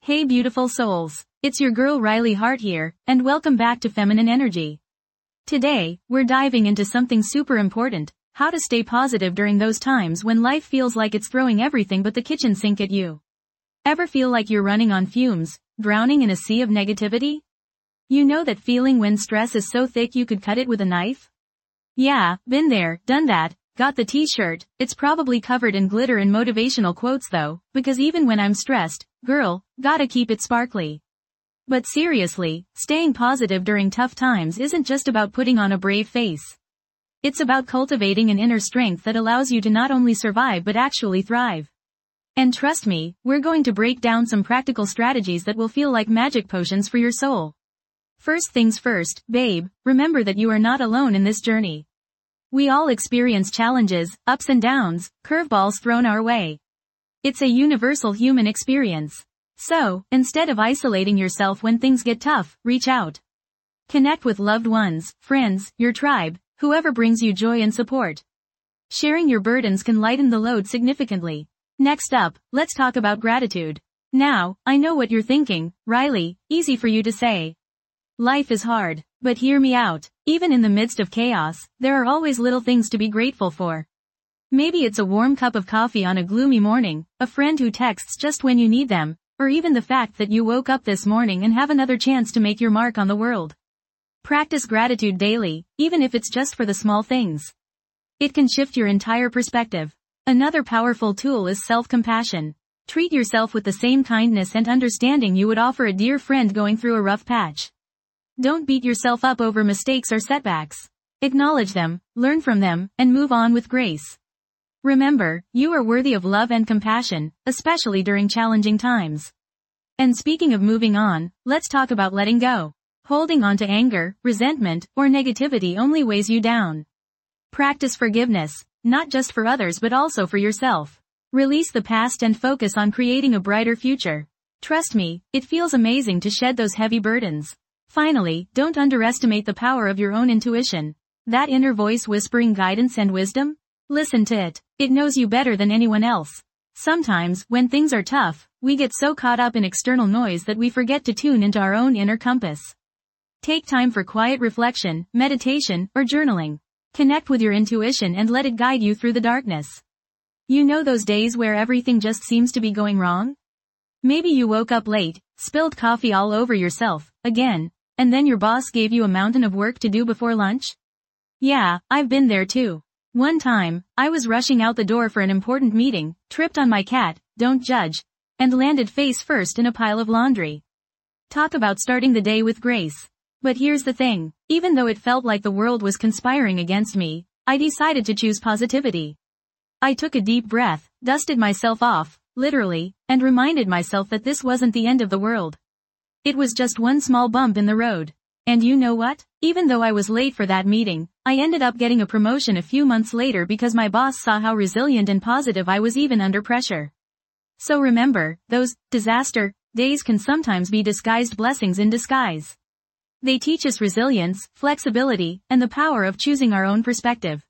Hey beautiful souls, it's your girl Riley Hart here, and welcome back to Feminine Energy. Today, we're diving into something super important, how to stay positive during those times when life feels like it's throwing everything but the kitchen sink at you. Ever feel like you're running on fumes, drowning in a sea of negativity? You know that feeling when stress is so thick you could cut it with a knife? Yeah, been there, done that. Got the t-shirt, it's probably covered in glitter and motivational quotes though, because even when I'm stressed, girl, gotta keep it sparkly. But seriously, staying positive during tough times isn't just about putting on a brave face. It's about cultivating an inner strength that allows you to not only survive but actually thrive. And trust me, we're going to break down some practical strategies that will feel like magic potions for your soul. First things first, babe, remember that you are not alone in this journey. We all experience challenges, ups and downs, curveballs thrown our way. It's a universal human experience. So, instead of isolating yourself when things get tough, reach out. Connect with loved ones, friends, your tribe, whoever brings you joy and support. Sharing your burdens can lighten the load significantly. Next up, let's talk about gratitude. Now, I know what you're thinking, Riley, easy for you to say. Life is hard, but hear me out. Even in the midst of chaos, there are always little things to be grateful for. Maybe it's a warm cup of coffee on a gloomy morning, a friend who texts just when you need them, or even the fact that you woke up this morning and have another chance to make your mark on the world. Practice gratitude daily, even if it's just for the small things. It can shift your entire perspective. Another powerful tool is self-compassion. Treat yourself with the same kindness and understanding you would offer a dear friend going through a rough patch. Don't beat yourself up over mistakes or setbacks. Acknowledge them, learn from them, and move on with grace. Remember, you are worthy of love and compassion, especially during challenging times. And speaking of moving on, let's talk about letting go. Holding on to anger, resentment, or negativity only weighs you down. Practice forgiveness, not just for others but also for yourself. Release the past and focus on creating a brighter future. Trust me, it feels amazing to shed those heavy burdens. Finally, don't underestimate the power of your own intuition. That inner voice whispering guidance and wisdom? Listen to it. It knows you better than anyone else. Sometimes, when things are tough, we get so caught up in external noise that we forget to tune into our own inner compass. Take time for quiet reflection, meditation, or journaling. Connect with your intuition and let it guide you through the darkness. You know those days where everything just seems to be going wrong? Maybe you woke up late, spilled coffee all over yourself, again, and then your boss gave you a mountain of work to do before lunch? Yeah, I've been there too. One time, I was rushing out the door for an important meeting, tripped on my cat, don't judge, and landed face first in a pile of laundry. Talk about starting the day with grace. But here's the thing, even though it felt like the world was conspiring against me, I decided to choose positivity. I took a deep breath, dusted myself off, literally, and reminded myself that this wasn't the end of the world. It was just one small bump in the road. And you know what? Even though I was late for that meeting, I ended up getting a promotion a few months later because my boss saw how resilient and positive I was even under pressure. So remember, those disaster days can sometimes be disguised blessings in disguise. They teach us resilience, flexibility, and the power of choosing our own perspective.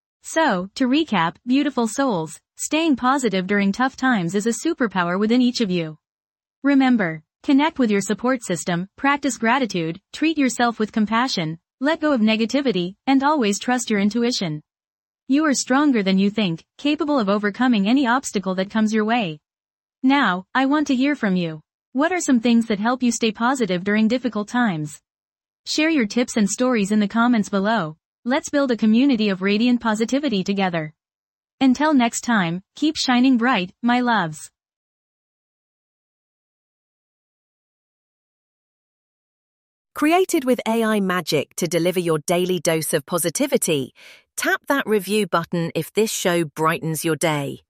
So, to recap, beautiful souls, staying positive during tough times is a superpower within each of you. Remember, connect with your support system, practice gratitude, treat yourself with compassion, let go of negativity, and always trust your intuition. You are stronger than you think, capable of overcoming any obstacle that comes your way. Now, I want to hear from you. What are some things that help you stay positive during difficult times? Share your tips and stories in the comments below. Let's build a community of radiant positivity together. Until next time, keep shining bright, my loves. Created with AI magic to deliver your daily dose of positivity, tap that review button if this show brightens your day.